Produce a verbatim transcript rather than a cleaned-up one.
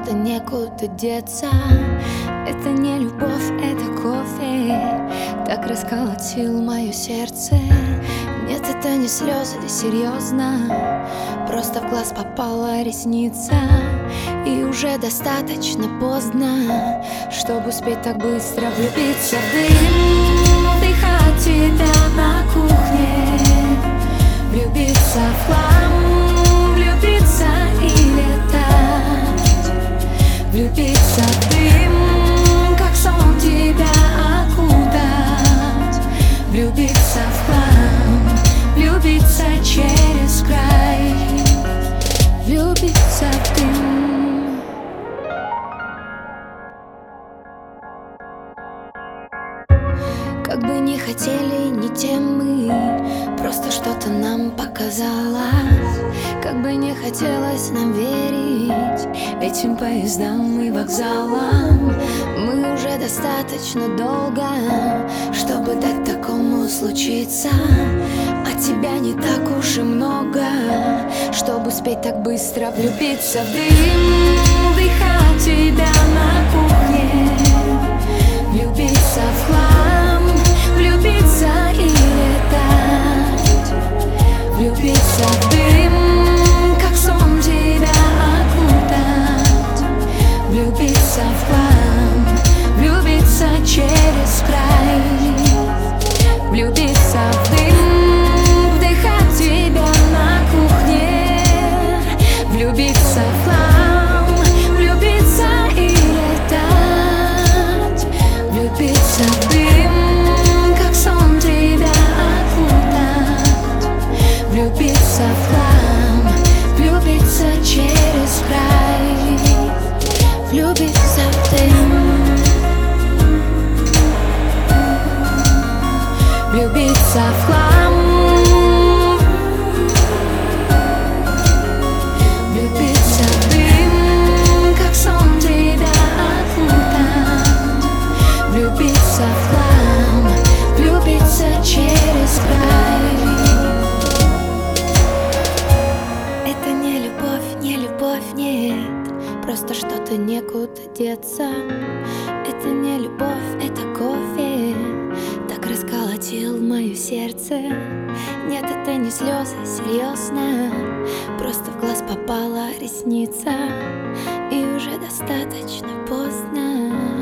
что-то некуда деться. Это не любовь, это кофе так расколотил мое сердце. Нет, это не слезы, это серьезно. Просто в глаз попала ресница. И уже достаточно поздно, чтобы успеть так быстро влюбиться в дым, вдыхать тебя на кухне, влюбиться в хлам, влюбиться и летать, влюбиться в дым, как сон тебя окутать, влюбиться в хлам, влюбиться через край, влюбиться в дым. Как бы не хотели, не тем мы, просто что-то нам показалось. Как бы не хотелось нам верить этим поездам и вокзалам. Мы уже достаточно долго, чтобы дать такому случиться. А тебя не так уж и много, чтобы успеть так быстро влюбиться в дым, вдыхать тебя на кухне, влюбиться в хлам, влюбиться и летать, влюбиться в дым, как сон тебя окутать, влюбиться в хлам, влюбиться через край, влюбиться в дым, вдыхать тебя на кухне, влюбиться в хлам, влюбиться и летать, влюбиться в дым, как сон тебя окутать, влюбиться в хлам, влюбиться через край, влюбиться в дым, влюбиться в хлам, влюбиться в дым, как сон тебя окутать, влюбиться в хлам, влюбиться через край. Это не любовь, не любовь, нет, просто что-то некуда деться. Это не любовь, это кофе так расколотил мое сердце. Нет, это не слезы, серьезно, просто в глаз попала ресница. И уже достаточно поздно,